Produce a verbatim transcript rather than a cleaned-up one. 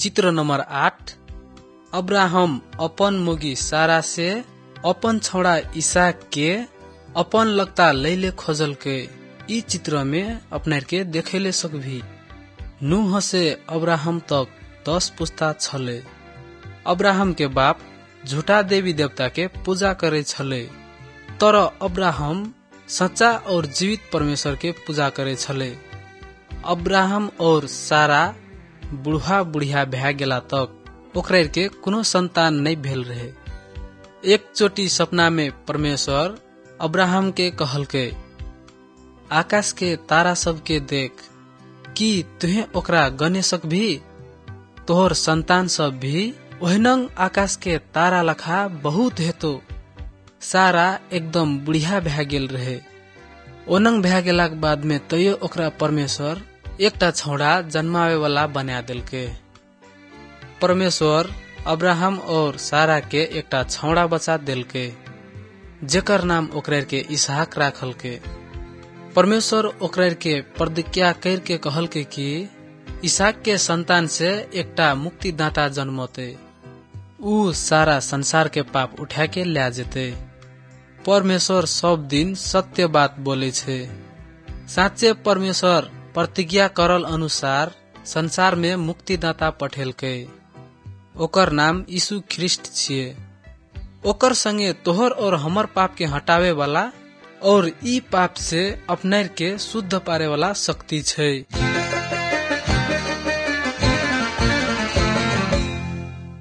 चित्र नंबर आठ। अब्राहम अपन मुगी सारा से अपन छौड़ा इसहाक के अपन लगता लैले खोजल के ई चित्र में अपने के देखेले सकभी। नूह से अब्राहम तक दस पुस्ता छले। अब्राहम के बाप झूठा देवी देवता के पूजा करे छले, तर अब्राहम सच्चा और जीवित परमेश्वर के पूजा करे छले। अब्राहम और सारा बुढ़ा बुढ़िया भै गेला तक ओकरा के कोनो संतान नहीं भेल रहे। एक चोटी सपना में परमेश्वर अब्राहम के कहल के, आकाश के तारा सब के देख कि तुहे ओकरा गने सकभी, तोहर संतान सब भी ओहनंग आकाश के तारा लखा बहुत हेतो। सारा एकदम बुढ़िया भै गेल रहे। ओनंग भै गेला के बाद में तैयो ओकरा परमेश्वर एकटा छौड़ा जन्मावे वाला बना देलके। परमेश्वर अब्राहम और सारा के एकटा छौड़ा बचा देलके, जेकर नाम ओकरा के इसहाक राखल के। परमेश्वर ओकरा के प्रतिज्ञा कर के कहल के कि इसहाक के संतान से एकटा मुक्तिदाता जन्मते, ऊ सारा संसार के पाप उठा के ले जेते। परमेश्वर सब दिन सत्य बात बोले छे। साँचे परमेश्वर प्रतिज्ञा करल अनुसार संसार में मुक्तिदाता पठेल के। ओकर नाम यीशु ख्रिस्ट छिए। ओकर संगे तोहर और हमर पाप के हटावे वाला और ई पाप से अपने के शुद्ध पारे वाला शक्ति छे।